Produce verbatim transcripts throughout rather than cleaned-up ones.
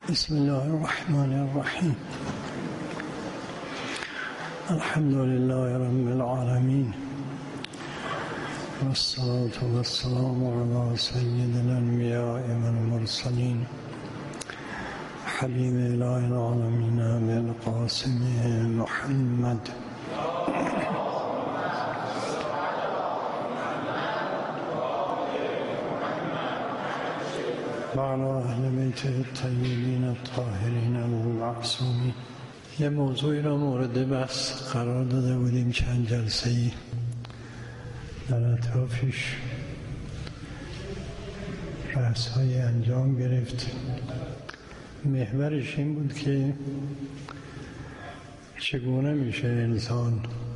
بسم الله الرحمن الرحیم. الحمد لله رب العالمین والصلاة والسلام على سید الانبیاء والمرسلین حبیب اله العالمین بالقاسم محمد وعلى اهل بیته الطیبین الطاهرین المعصومین. یه موضوعی را مورد بحث قرار داده بودیم چند جلسه ای در اطرافش بحث های انجام گرفت. محورش این بود که چگونه میشه انسان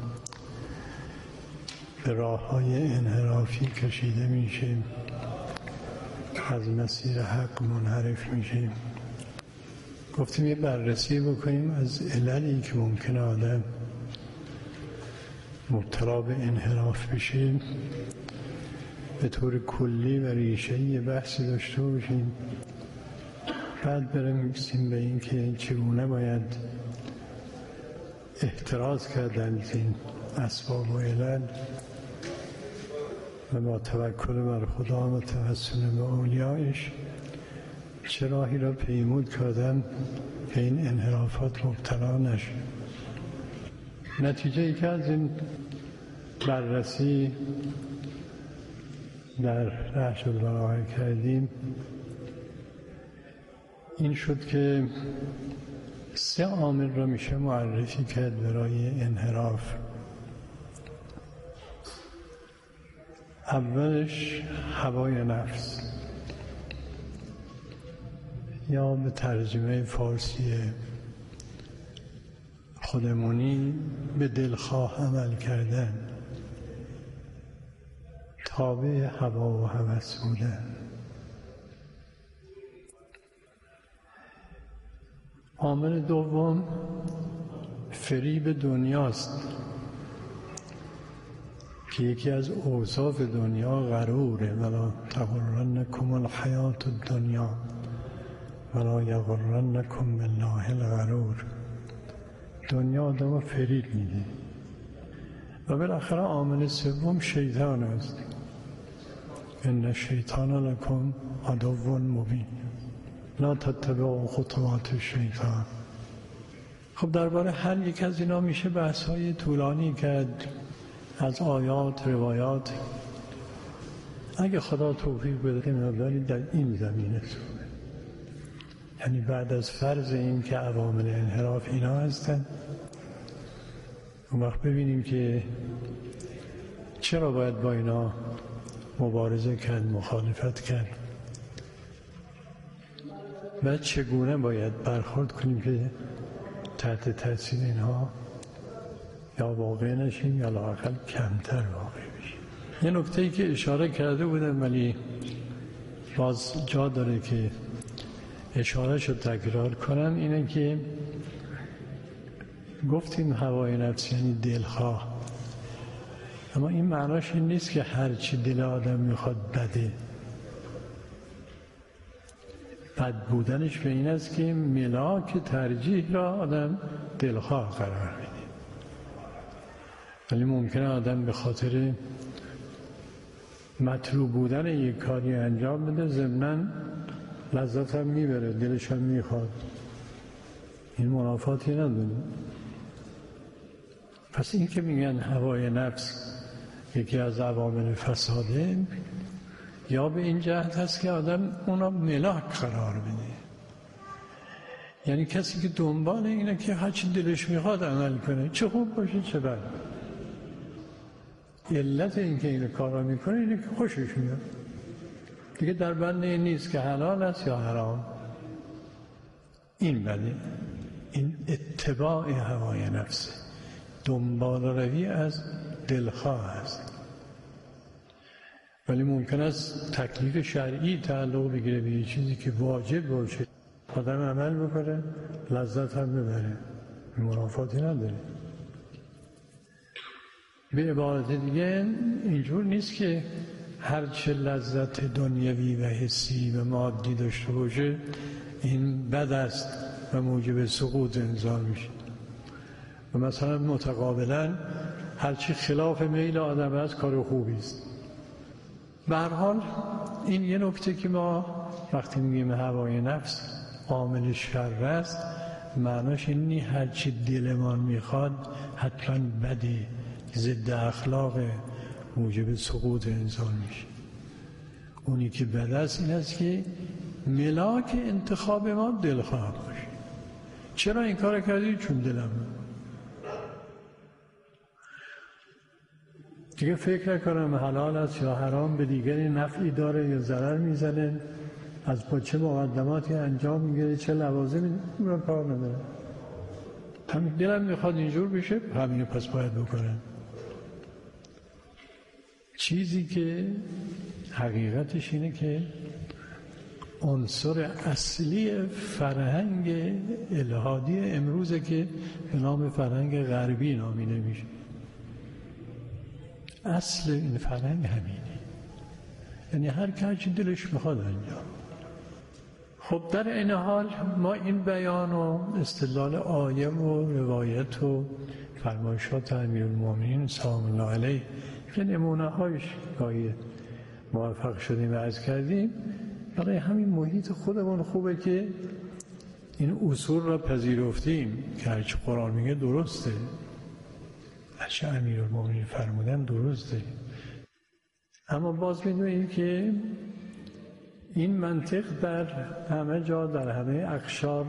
به راه های انحرافی کشیده میشه، از مسیر حق منحرف میشه. گفتیم یه بررسی بکنیم از عللی که ممکنه آدم مبتلا به انحراف بشه، به طور کلی و ریشه‌ای یه بحثی داشته باشیم، بعد برسیم به این که چگونه باید احتراز کردن از این اسباب و علل و با توکل بر خدا و توسل به اولیایش چه راهی را پیمود که آدم به این انحرافات مبتلا نشه. نتیجه ای که از این بررسی در نهج البلاغه کردیم این شد که سه عامل را میشه معرفی کرد برای انحراف. اولش هوای نفس، یا به ترجمه فارسی خودمونی به دلخواه عمل کردن، تابع هوا و هوس بودن. عامل دوم فریب دنیاست که یکی از اوصاف دنیا غروره. ولا تغرنکم الحیات الدنیا ولا یغرنکم بالله الغرور. دنیا آدم فریب میده. و بالاخره عامل سوم شیطان است. ان الشیطان لکم عدو مبین لا تتبعوا خطوات الشیطان. خب درباره هر یک از اینا میشه بحث‌های طولانی کرد از آیات، روایات. اگه خدا توفیق بده مقداری در این زمینه سوره، یعنی بعد از فرض این که عوامل انحراف اینا هستن، اون وقت ببینیم که چرا باید با اینا مبارزه کرد، مخالفت کرد و چگونه باید برخورد کنیم که تحت تاثیر اینها یا واقع نشیم یا لااقل کمتر واقع بشیم. یه نکته‌ای که اشاره کرده بودم ولی باز جا داره که اشاره‌شو تکرار کنم، اینه که گفتیم هوای نفس یعنی دلخواه، اما این معناش این نیست که هر چی دل آدم میخواد بده. بد بودنش به این است که ملاک ترجیح را آدم دلخواه قرار میده. ولی ممکنه آدم به خاطر مطلوب بودن یک کاری انجام بده، ضمناً لذت هم میبره، دلش هم میخواد. این منافاتی نداره. پس این که میگن هوای نفس یکی از عوامل فساده، یا به این جهت هست که آدم اونا ملاک قرار بده. یعنی کسی که دنبال اینه که هرچی دلش میخواد عمل کنه، چه خوب باشه چه بد. علت این که این کار را میکنه اینه که خوشش میاد، دیگه در بند این نیست که حلال است یا حرام. این بده، این اتباع هوای نفسه، دنبال روی از دلخواه است. ولی ممکن است تکلیف شرعی تعلق بگیره به چیزی که واجب باشه، آدم عمل بکنه، لذت هم ببره، منافاتی نداره. به عبارت دیگه اینجور نیست که هر چه لذت دنیوی و حسی و مادی داشته باشه این بد است و موجب سقوط انسان میشه. و مثلا متقابلا هرچی خلاف میل آدم است کار خوبی است. به هر حال این یه نکته که ما وقتی میگیم هوای نفس عامل شر است، معناش این نیست هرچی دلمان میخواد حتما بده، ضد اخلاق، موجب سقوط انسان میشه. اونی که بد است این است که ملاک انتخاب ما دلخواه باشه. چرا این کار کردی؟ چون دلم دیگه فکر نکنم حلال است یا حرام، به دیگری نفعی داره یا ضرر میزنه، از با چه مقدماتی انجام میگیره، چه لوازمی، اون کار نداره. همین دلم میخواد اینجور بشه، همینو پس باید بکنم. چیزی که حقیقتش اینه که عنصر اصلی فرهنگ الهادی امروزه که به نام فرهنگ غربی نامیده میشه. اصل این فرهنگ همینه، یعنی هر که هرچی دلش میخواد انجام. خب در این حال ما این بیان و استدلال آیه و روایت و فرمایشات امیرالمومنین سلام الله علیه که نمونه هایش گاهی موفق شدیم و عرض کردیم، برای همین محیط خودمون خوبه که این اصول را پذیرفتیم که هرچی قرآن میگه درسته، هرچی امیرالمومنین فرمودن درسته. اما باز میدونیم که این منطق در همه جا در همه اقشار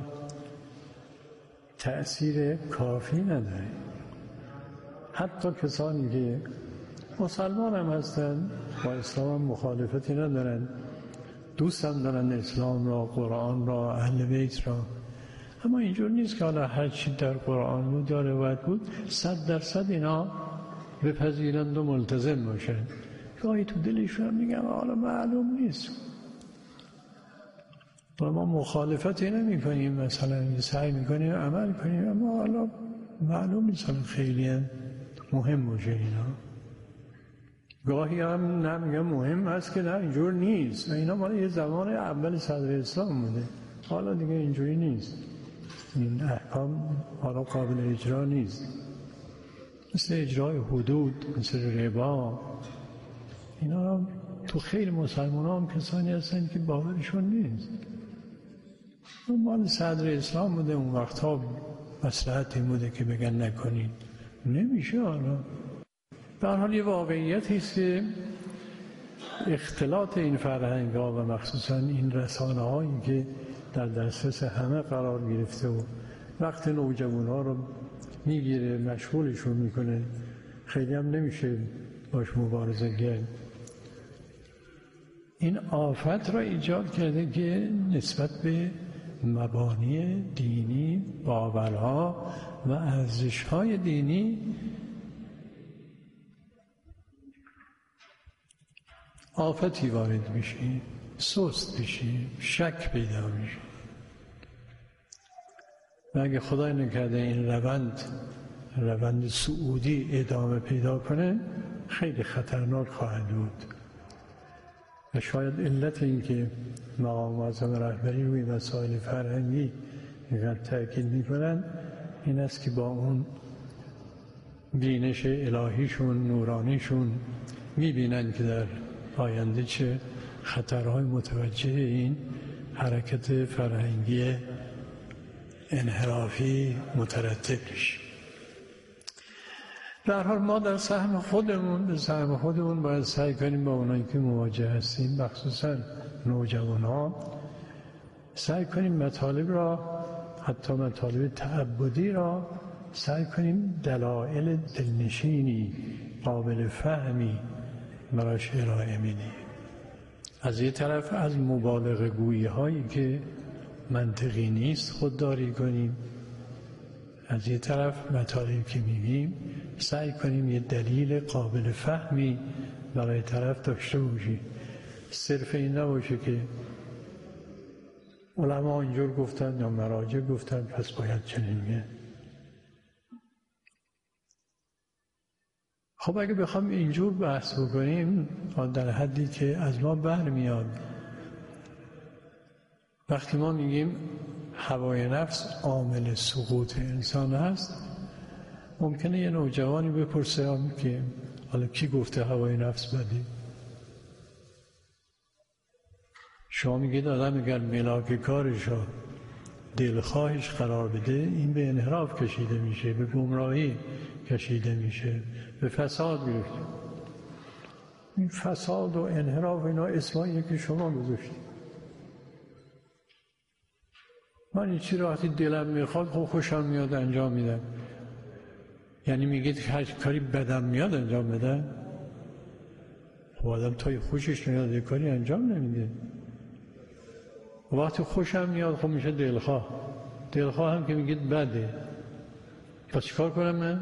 تأثیر کافی نداره. حتی کسانی که مسلمان هم هستن با اسلام هم مخالفتی ندارن، دوست هم دارن اسلام را، قرآن را، اهل بیت را، اما اینجور نیست که حالا هر چی در قرآن بود یا روایت بود صد درصد اینا بپذیرند و ملتزم باشن. گاهی تو دلشون میگم حالا معلوم نیست، و ما مخالفتی نمی کنیم، مثلا سعی میکنیم عمل کنیم، اما حالا معلوم نیست خیلی هم مهم باشه اینا. گاهی هم نمیگم مهم هست که نه اینجور نیست، و اینا مال یه زمان اول صدر اسلام بوده، حالا دیگه اینجوری نیست، این احکام حالا قابل اجرا نیست، مثل اجرای حدود، مثل ربا. اینا تو خیلی مسلمان هم کسانی هستن که باورشون نیست. اون مال صدر اسلام بوده، اون وقتها مصلحتی بوده که بگن نکنید، نمیشه. حالا به هر حال یه واقعیتی است که اختلاط این فرهنگ‌ها و مخصوصا این رسانه‌هایی که در دسترس همه قرار گرفته و وقت نوجوان‌ها رو میگیره، مشغولشون میکنه، خیلی هم نمیشه باش مبارزه کرد. این آفت را ایجاد کرده که نسبت به مبانی دینی، باورها و ارزش‌های دینی آفتی وارد میشه، سست میشه، شک پیدا میشه. و اگه خدای نکرده این روند روند سعودی ادامه پیدا کنه خیلی خطرناک خواهد بود. و شاید علت این که مقام معظم رهبری روی مسائل فرهنگی اینقدر تأکید میکنن این است که با اون بینش الهیشون، نورانیشون میبینن که در آینده چه خطرهای متوجه این حرکت فرهنگی انحرافی مترتب میشه. در حال ما در سهم خودمون به سهم خودمون باید سعی کنیم با اونایی که مواجه هستیم، مخصوصا نوجوان ها، سعی کنیم مطالب را، حتی مطالب تعبدی را، سعی کنیم دلایل دلنشینی قابل فهمی براش ارائه میدیم. از یه طرف از مبالغه گویی هایی که منطقی نیست خودداری کنیم، از یه طرف مطالبی که میگیم سعی کنیم یه دلیل قابل فهمی برای طرف داشته باشیم. صرف این نباشه که علما اینجور گفتن یا مراجع گفتن پس باید چنین میگه. خب اگه بخوام اینجور بحث بکنیم در حدی که از ما برمیاد، وقتی ما میگیم هوای نفس عامل سقوط انسان هست، ممکنه یه نوجوانی بپرسه که حالا کی گفته هوای نفس بدی؟ شما میگید آدم اگر ملاک کارش رو دلخواهش قرار بده، این به انحراف کشیده میشه، به گمراهی کشیده میشه، به فساد میفته. این فساد و انحراف اینا اسمایی که شما گذاشتید. من این چی راحتی دلم میخواد خب خوشم میاد انجام میدم. یعنی میگید هر کاری بدم میاد انجام بدم؟ خب آدم تا خوشش میاد یه کاری انجام نمیده. وقتی خوشم میاد خب میشه دلخواه. دلخواه هم که میگید بده. پس چیکار کنم من؟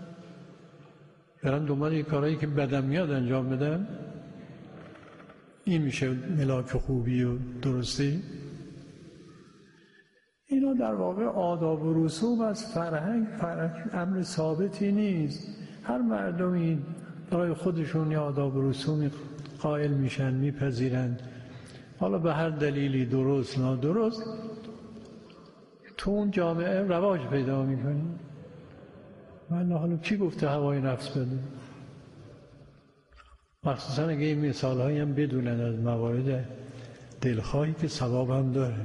برم دنبال یه کارهایی که بدم میاد انجام بدم؟ این میشه ملاک خوبی و درستی؟ اینا در واقع آداب و رسوم از فرهنگ، فرهنگ امر ثابتی نیست. هر مردمی برای خودشون یه آداب و رسومی قائل میشن، میپذیرند. حالا به هر دلیلی درست نادرست تو اون جامعه رواج پیدا میکنه. من حالا کی گفته هوای نفس بده؟ مخصوصا اگه این مثال هایی هم بدونن از موارد دلخواهی که ثواب هم داره.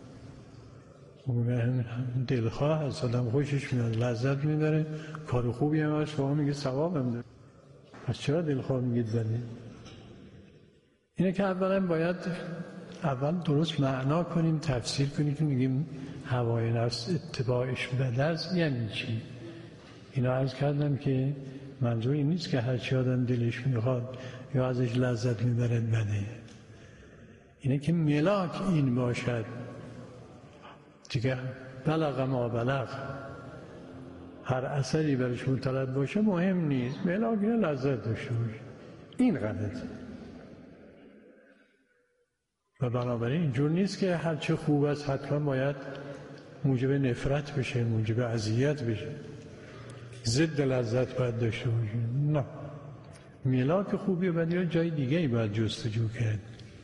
دلخواه هست، آدم خوشش میاد، لذت میبره، کار خوبی هم هست، شما میگه ثواب هم داره. پس چرا دلخواه میگید بده؟ اینه که اولا باید اول درست معنا کنیم، تفسیر کنیم که میگیم هوای نفس اتباعش بده است یعنی چی؟ اینا عرض کردم که منظور این نیست که هر چی آدم دلش میخواد یا ازش لذت میبره بده. اینه که ملاک این باشد دیگه. بلغ ما بلغ، هر اثری برش مطلب باشه مهم نیست، ملاک اینه لذت داشته باشه. این غلطه. و بنابراین اینجور نیست که هر چه خوب است حتما باید موجب نفرت بشه، موجب اذیت بشه، ضد لذت باید داشته باشه. نه، ملاک خوبی و بدی جای دیگه ای باید جستجو کرد.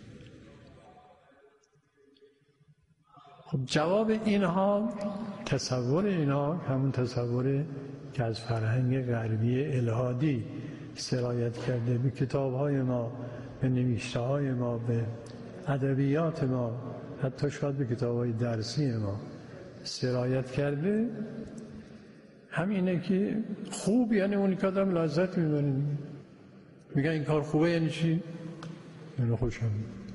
خب جواب اینها، تصور اینها همون تصور که از فرهنگ غربی الهادی سرایت کرده به کتاب‌های ما، به نوشته‌های ما، به ادبیات ما، حتی شاید به کتاب‌های درسی ما سرایت کرده، همینه که خوب یعنی اونی که آدم لذت می‌بره. میگن این کار خوبه یعنی چی؟ یعنی خوشم.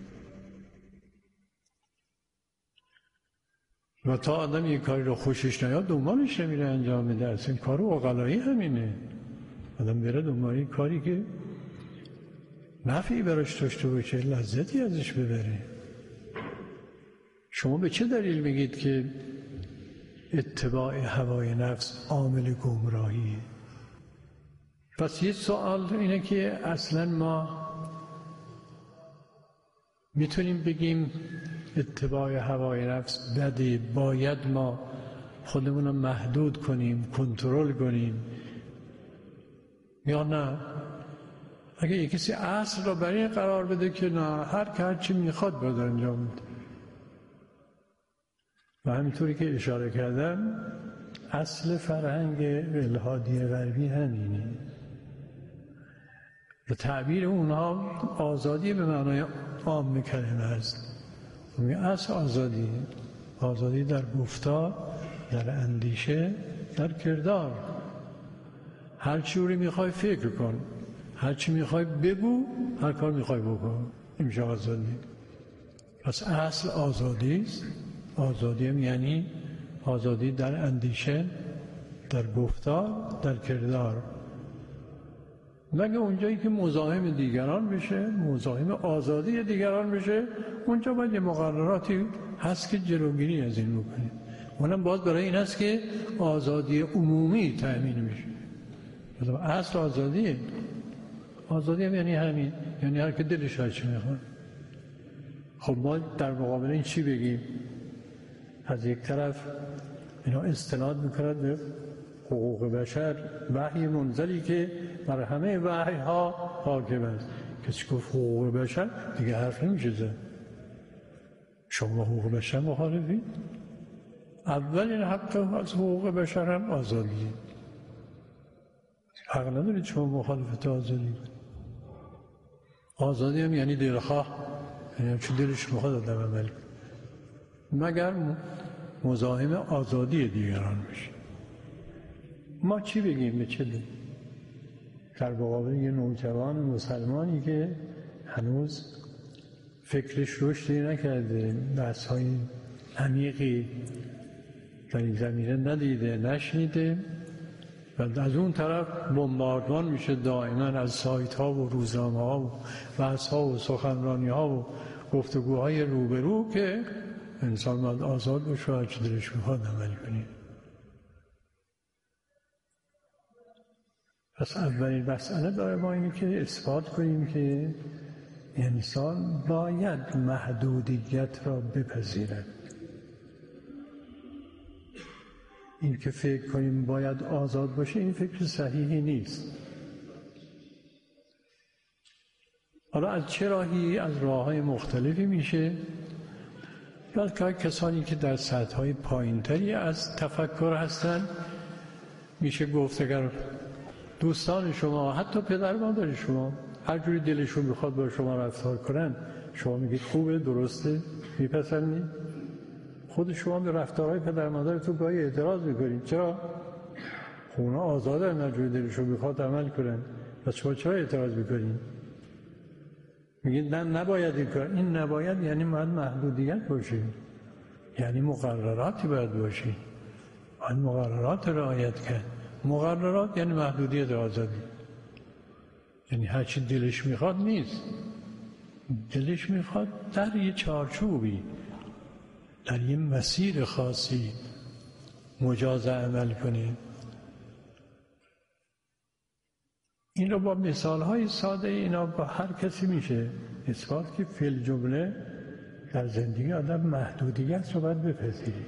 و تا آدم یک کاری رو خوشش نیاد دنبالش نمیره انجام میده. اصلا کار عقلایی همینه، آدم بره دنبال کاری که نفعی براش داشته باشه، لذتی ازش ببره. شما به چه دلیل میگید که اتباع هوای نفس عامل گمراهیه؟ پس یه سوال اینه که اصلا ما میتونیم بگیم اتباع هوای نفس بده، باید ما خودمون رو محدود کنیم، کنترل کنیم، یا نه؟ اگه یک کسی اصل رو برای این قرار بده که نه، هر که هر چی میخواد باید انجام بده. و همینطوری که اشاره کردم اصل فرهنگ الهادی غربی همینه. و تعبیر اونها آزادی به معنای عام کلمه است. اون اصل آزادی، آزادی در گفتار، در اندیشه، در کردار. هر چی رو میخوای فکر کن، هر چی میخوای بگو، هر کار میخوای بکن، این میشه آزادی. پس اصل آزادی است. آزادی هم یعنی آزادی در اندیشه، در گفتار، در کردار. مگه اونجایی که مزاحم دیگران بشه، مزاحم آزادی دیگران بشه، اونجا باید یه مقرراتی هست که جلوگیری از این بکنه. اونم باز برای این هست که آزادی عمومی تأمین بشه. اصل آزادیه. آزادی هم یعنی همین، یعنی هر که دلش هر چی میخواد. خب ما در مقابل این چی بگیم؟ از یک طرف اینا استناد میکند به حقوق بشر، وحی منزلی که بر همه وحی ها حاکم است. کسی گفت حقوق بشر دیگه حرف نمیشه زد. شما حقوق بشر مخالفید؟ اولین حق از حقوق بشر هم آزادیه. حق ندارید شما مخالفت آزادی. آزادی هم یعنی دلخواه، یعنی چون دلش میخواد آدم عمل کنه، مگر مزاحم آزادی دیگران بشه. ما چی بگیم به چه بگیم در مقابل یه نوجوان مسلمانی که هنوز فکرش رشدی نکرده، بحث‌های عمیقی در این زمینه ندیده نشنیده و از اون طرف بمباردمان میشه دائما از سایت ها و روزنامه ها و بحث ها و سخنرانی ها و گفتگوهای روبرو که انسان باید آزاد باشه و چه دلش میخواد عمل کنه. پس اولین مسئله برای ما اینه که اثبات کنیم که انسان باید محدودیت را بپذیرد. این که فکر کنیم باید آزاد باشه این فکر صحیحی نیست. حالا از چه راهی؟ از راه‌های مختلفی میشه. یا کسانی که در سطح‌های پایین‌تری از تفکر هستن میشه گفت اگر دوستان شما، حتی پدر مادر شما، هر جوری دلشون میخواد با شما رفتار کنن، شما میگید خوبه، درسته، میپسندید. خود شما به رفتارهای پدر مادرتون گاهی اعتراض میکنید. چرا؟ اونا آزادن هر جوری دلشون میخواد عمل کنن، پس شما چرا اعتراض میکنید؟ میگید نه نباید این کار. این نباید یعنی باید محدودیت باشه، یعنی مقرراتی باید باشه، باید مقررات رعایت کرد. مقررات یعنی محدودیت آزادی، یعنی هر چی دلش میخواد نیست. دلش میخواد در یه چارچوبی، در یه مسیر خاصی مجاز عمل کنه. این رو با مثالهای ساده اینا با هر کسی میشه اثبات که فی الجمله در زندگی آدم محدودیت رو باید بپذیره.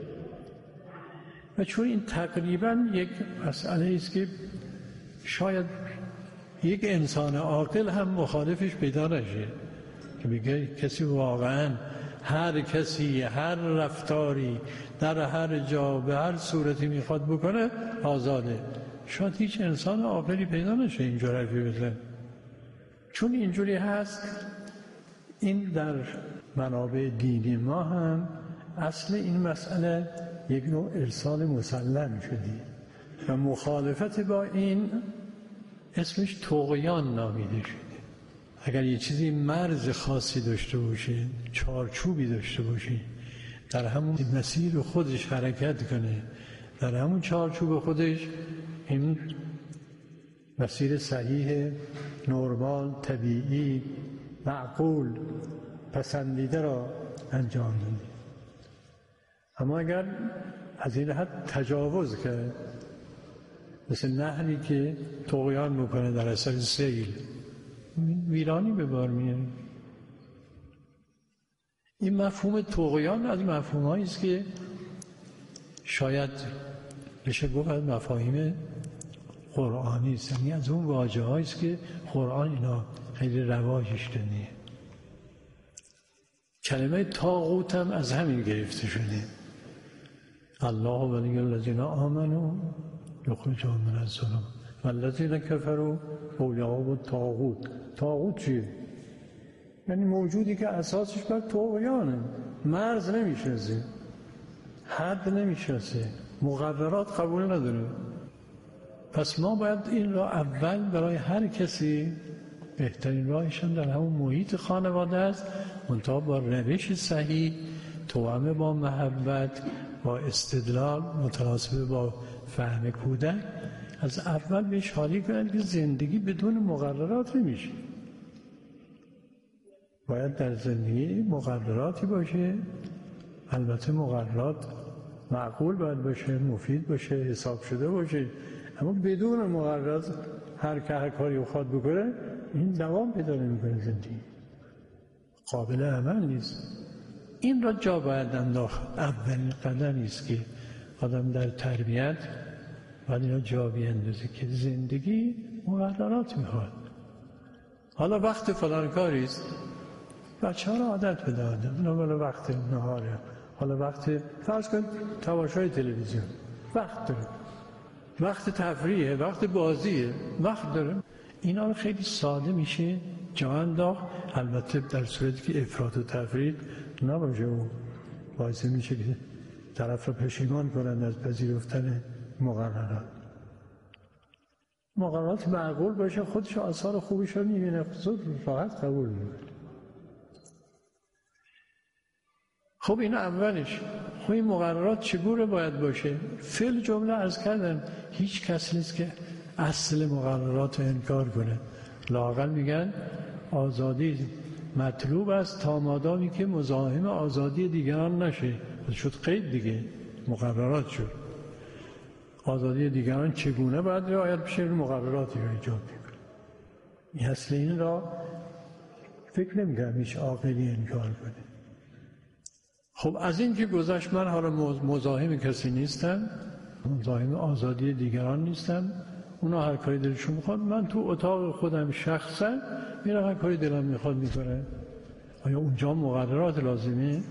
و چون این تقریبا یک مسئله است که شاید یک انسان عاقل هم مخالفش پیدا نشه که بگه کسی واقعا هر کسی هر رفتاری در هر جا به هر صورتی میخواد بکنه آزاده. شاید هیچ انسان عاقلی پیدا نشه اینجور حرفی بزنه. چون اینجوری هست، این در منابع دینی ما هم اصل این مسئله یک نوع ارسال مسلم شده و مخالفت با این اسمش طغیان نامیده شده. اگر یه چیزی مرز خاصی داشته باشه، چارچوبی داشته باشه، در همون مسیر خودش حرکت کنه، در همون چارچوب خودش این مسیر صحیح، نرمال، طبیعی، معقول، پسندیده را انجام بده. اما اگر از این حد تجاوز کرد، مثل نهری که طغیان میکنه در اثر سیل، ویرانی به بار میاره. این مفهوم طغیان از مفهوم‌هایی است که شاید بشه گفت از مفاهیم قرآنی است، یعنی از اون واژه‌هایی است که قرآن اینا خیلی رواجش داده. کلمه طاغوت هم از همین گرفته شده. الله ولی الذین آمنوا یخرجهم من الظلمات والذین کفروا اولیاءهم الطاغوت. طاغوت چیه؟ یعنی موجودی که اساسش بر طغیانه، مرز نمیشناسه، حد نمیشناسه، مقررات قبول نداره. پس ما باید این را اول برای هر کسی، بهترین راهشان در همون محیط خانواده است، منتها با روش صحیح، توأم با محبت، با استدلال متناسب با فهم کودک، از اول بهش حالی کنند که زندگی بدون مقررات نمیشه. باید در زندگی مقرراتی باشه، البته مقررات معقول باید باشه، مفید باشه، حساب شده باشه، اما بدون مقررات هر که هر کاری بخواد بکنه این دوام پیدا نمیکنه، زندگی قابل عمل نیست. این را جا باید انداخت. اولین قدمی است که آدم در تربیت باید اینا جا بیندازه که زندگی مقررات میخواد. حالا وقت فلان کاری است، بچه ها را عادت بده آدم، اونا بالا وقت نهاره حالا وقت فرض کن تماشای تلویزیون وقت داره، وقت تفریحه، وقت بازیه، وقت داره. اینا رو خیلی ساده میشه جا انداخت، البته در صورتی که افراط و تفرید نباشه و باعث میشه که طرف رو پشیمان کنند از پذیرفتن مقررات. مقررات معقول باشه، خودش آثار خوبش رو میبینه، زود راحت قبول میکنه. خب این اولش. خب این مقررات چگونه باید باشه؟ فعل جمله عرض کردن هیچ کس نیست که اصل مقررات رو انکار کنه. لااقل میگن آزادی مطلوب است تا مادامی که مزاحم آزادی دیگران نشه. شد قید دیگه، مقررات شد. آزادی دیگران چگونه باید رعایت بشه؟ مقرراتی رو ایجاد میکنه. این اصل این را فکر نمی‌کنم هیچ عاقلی انکار کنه. خب از این که گذشت، من حالا مزاحم کسی نیستم، مزاحم آزادی دیگران نیستم، اونا هر کاری دلشون میخواد، من تو اتاق خودم شخصا میرم هر کاری دلم میخواد میکنه. آیا اونجا مقررات لازمه؟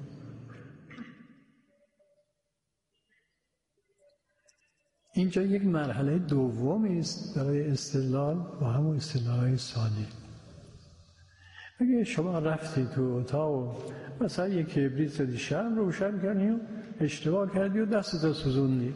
اینجا یک مرحله دومی است برای استدلال با همون استدلال‌های ساده. اگه شما رفتی تو اتاق و مثلا یک کبریت زدی، شمع روشن کردی و اشتباه کردی و دستت سوزوندی،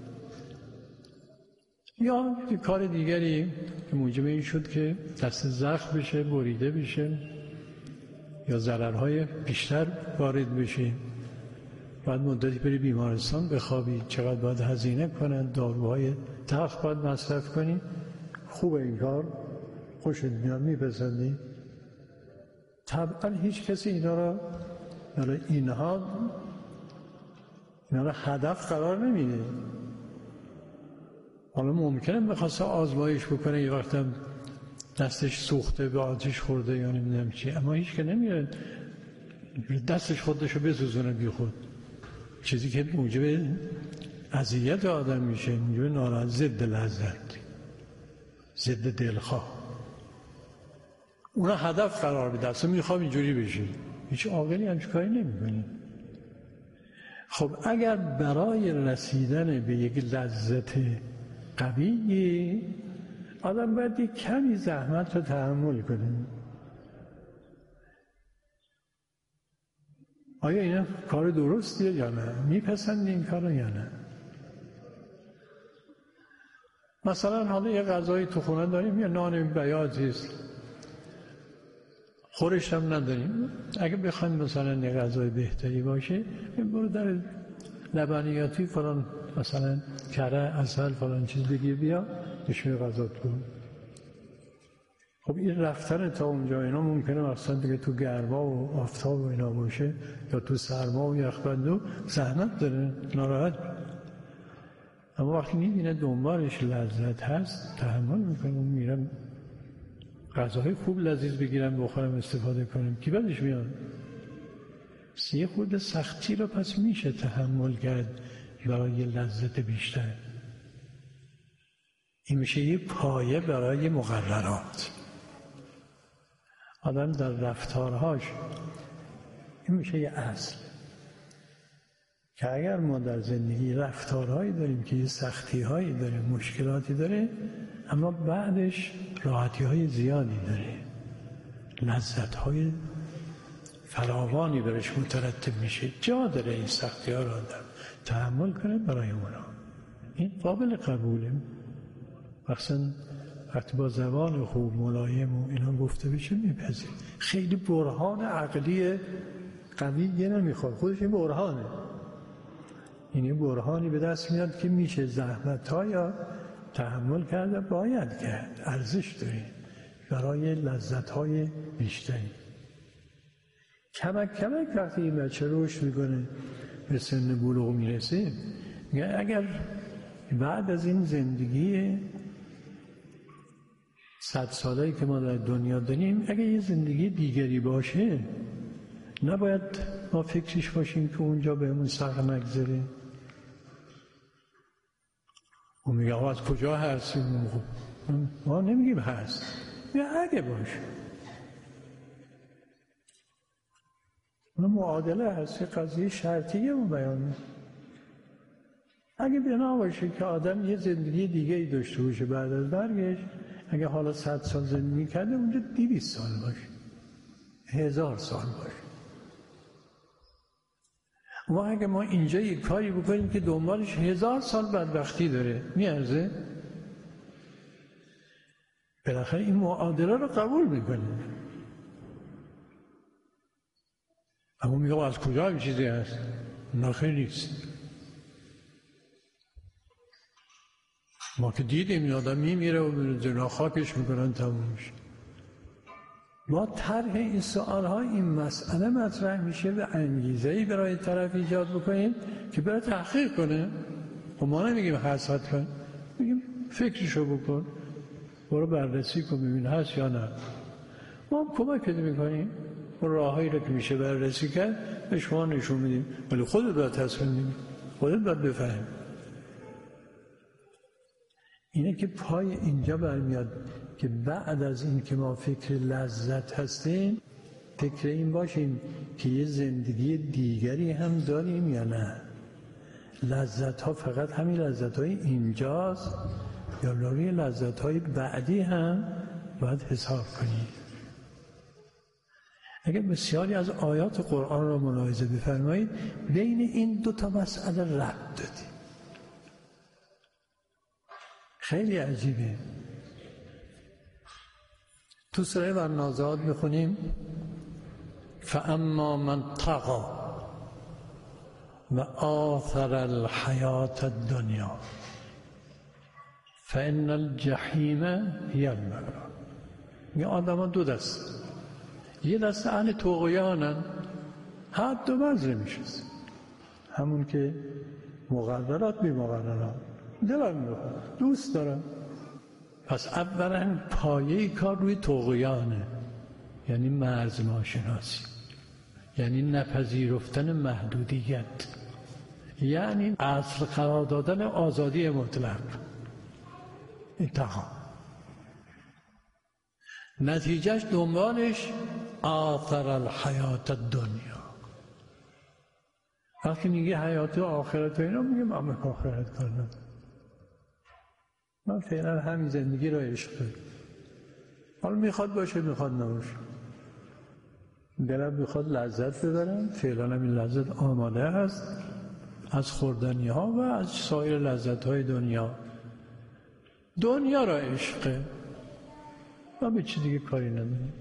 یا یک کار دیگری که موجب این شد که دست زخم بشه، بریده بشه یا ضررهای بیشتر وارد بشه، بعد مدتی بری بیمارستان بخوابی، چقدر باید هزینه کنن، داروهای تلخ باید مصرف کنی. خوبه این کار؟ خوشت میاد؟ میپسندی؟ طبعا هیچ کسی اینا را برای اینها اینا را هدف قرار نمیده. حالا ممکنه بخواسته آزمایش بکنه، یه وقتم دستش سوخته، به آتش خورده یا نمیدونم چی، اما هیچ که نمیره دستش خودشو بسوزونه بی خود، چیزی که موجب اذیت آدم میشه، موجب ناراحت، ضد لذت، ضد دلخواه. اونا هدف قرار بده، اصلا میخوام اینجوری بشه. هیچ عاقلی همچین کاری نمیکنه. خب اگر برای رسیدن به یک لذت قوی آدم باید یک کمی زحمت رو تحمل کنه، آیا اینا کار درستیه یا نه؟ میپسندی این کار رو یا نه؟ مثلا حالا یه غذایی تو خونه داریم، یه نان بیاضی است، خورش هم نداریم. اگه بخوایم مثلا یه غذای بهتری باشه، برو در لبنیاتی فلان مثلا کره، عسل، فلان چیز بگیر بیا بشوی غذات کن. خب این رفتن تا اونجا اینا ممکنه مثلا دیگه تو گرما و آفتاب و اینا باشه، یا تو سرما و یخبندو زحمت داره، ناراحت. اما وقتی میبینه دنبالش لذت هست تحمل میکنه، میرم غذاهای خوب لذیذ بگیرم بخورم استفاده کنم، کی بدش میاد؟ سی خورده سختی رو پس میشه تحمل کرد برای لذت بیشتر. این میشه یه پایه برای مقررات. آدم در رفتارهاش این میشه یه اصل که اگر ما در زندگی رفتارهایی داریم که یه سختی‌هایی داره، مشکلاتی داره، اما بعدش راحتی‌های زیادی داره، لذت‌های فراوانی برش مترتب میشه، جا داره این سختی‌ها رو آدم تحمل کنه برای اونا. این قابل قبوله. مثلا وقتی با زبان خوب ملایم و اینا گفته بشه میپذیر. خیلی برهان عقلی قوی یه نمیخواد، خودش این برهانه. این برهانی به دست میاد که میشه زحمت‌ها یا تحمل کرده، باید کرد، ارزش داره برای لذت‌های بیشتری. کمک کمک وقتی این بچه رشد میکنه به سن بلوغ میرسه، اگر بعد از این زندگی صد ساله‌ای که ما در دنیا داریم اگر یه زندگی دیگری باشه، نباید ما فکرش باشیم که اونجا بهمون سخت نگذره. و میگه آقا از کجا هستیم؟ ما نمیگیم هست، یا اگه باشه اون معادله هست، قضیه شرطیه رو بیان می‌کنه. اگه بنا باشه که آدم یه زندگی دیگه ای داشته باشه بعد از مرگش، اگه حالا صد سال زندگی کرده اونجا دویست سال باشه، هزار سال باشه. و اگه ما اینجا یک کاری بکنیم که دنبالش هزار سال بدبختی داره، میارزه؟ بالاخره این معادله رو قبول میکنیم. اما میگه از کجا این چیزی هست؟ نخیر نیست. ما که دیدیم این آدم میمیره و جنا خاکش میکنن تموم میشه. با طرح این سوال ها این مسئله مطرح میشه و انگیزه‌ای برای طرف ایجاد بکنیم که برای تحقیق کنه. و ما نمیگیم حسد کن، میگیم فکرشو بکن، برو بررسی کن ببین هست یا نه. ما هم کمک میکنیم و راههایی رو که میشه بررسی کرد به شما نشون میدیم، ولی خودت باید تصمیم میگیم، خودت باید بفهم. اینه که پای اینجا برمیاد که بعد از این که ما فکر لذت هستیم، فکر این باشیم که یه زندگی دیگری هم داریم یا نه. لذت ها فقط همین لذت های اینجاست یا روی لذت های بعدی هم باید حساب کنیم. اگر بسیاری از آیات قرآن را ملاحظه بفرمایید، بین این دو تا مسئله ربط دادیم. خیلی عجیبه. تو سوره والنازعات میخونیم فاما من طغی و آثر الحیات الدنیا فان الجحیم هی المأوی. این آدم ها دو دست، یه دست اهل طغیانن، حد و مرز میشست، همون که مقررات بی مقررات دلم میخواد دوست دارم. پس اولا پایه کار روی طغیانه، یعنی مرز ناشناسی، یعنی نپذیرفتن محدودیت، یعنی اصل قرار دادن آزادی مطلق. انتها نتیجهش دنبالش آثر الحیات الدنیا. وقتی میگه حیات و آخرت و اینا، میگه من به آخرت کنم، من فعلا همین زندگی را عشق کنم. حالا میخواد باشه میخواد نباشه، دلم میخواد لذت ببرم، فعلا همین لذت آماده هست از خوردنی ها و از سایر لذت های دنیا. دنیا را عشقه و به چی دیگه کاری نداریم.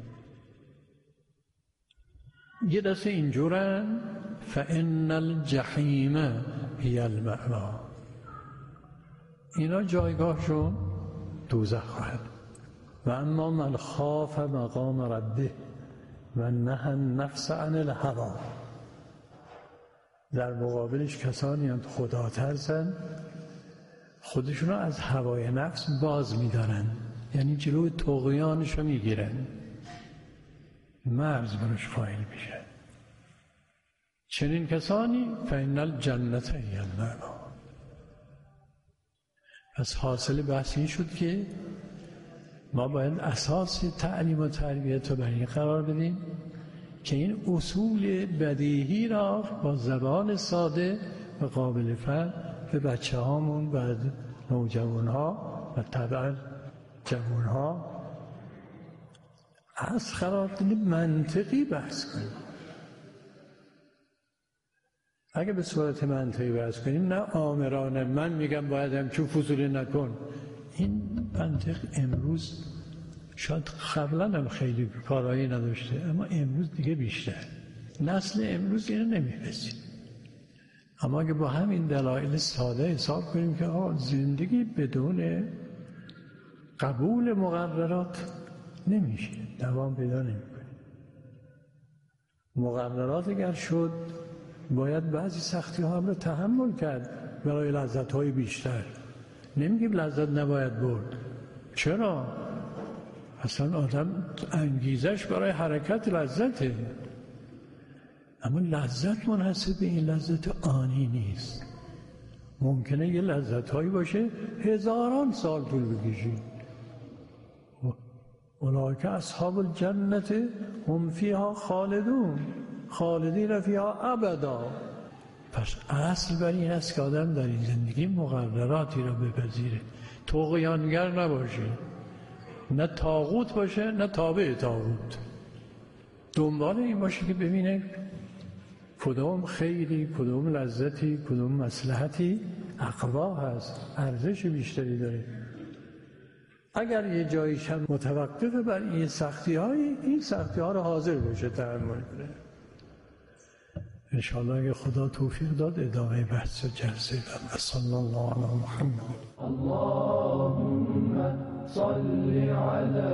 یه دسته اینجورن فان الجحیم هی المأوی، اینا جایگاهشون دوزخ خواهد. و اما من خاف مقام ربه و نهى النفس عن الهوی، در مقابلش کسانی هم خدا ترسن، خودشون رو از هوای نفس باز می‌دارن، یعنی جلوی طغیانش رو میگیرن، مرز برش قائل میشن. چنین کسانی فإن الجنة هی المأوی. پس حاصل بحث این شد که ما باید اساس تعلیم و تربیت رو بر این قرار بدیم که این اصول بدیهی را با زبان ساده و قابل فهم به بچه هامون و نوجوان ها و طبعا جوان ها از قرار بدیم، منطقی بحث کنیم. اگه به صورت منطقی بحث کنیم، نه آمرانه من میگم باید همچون فضولی نکن، این منطق امروز شاید قبلا هم خیلی کارایی نداشته، اما امروز دیگه بیشتر، نسل امروز اینو نمی‌پذیره. اما اگه با همین دلایل ساده حساب کنیم که آه زندگی بدون قبول مقررات نمیشه، دوام پیدا نمی‌کنه. مقررات اگر شد باید بعضی سختی ها هم رو تحمل کرد برای لذت های بیشتر. نمیگیم لذت نباید برد، چرا؟ اصلا آدم انگیزش برای حرکت لذته، اما لذت منحصر به این لذت آنی نیست. ممکنه یه لذت هایی باشه هزاران سال طول بکشه. اولئک اصحاب الجنة هم فیها خالدون. خالدین فیها ابدا. پس اصل بر این است که آدم در این زندگی مقرراتی را بپذیره، طغیانگر نباشه، نه طاغوت باشه نه تابع طاغوت. دنبال این باشه که ببینه کدوم خیری، کدوم لذتی، کدوم مصلحتی اقوا هست، ارزش بیشتری داره. اگر یه جاییش هم متوقف بر این سختی هایی، این سختی ها رو حاضر باشه تحمل کنه. انشاءالله اگه خدا توفیق داد ادامه بحث جلسه و صلی الله علی محمد. اللهم صل علی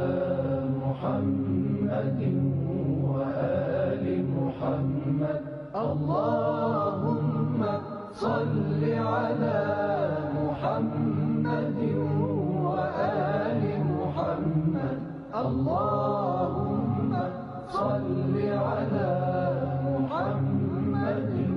محمد و آل محمد. اللهم صل علی محمد و آل محمد. اللهم صل علی محمد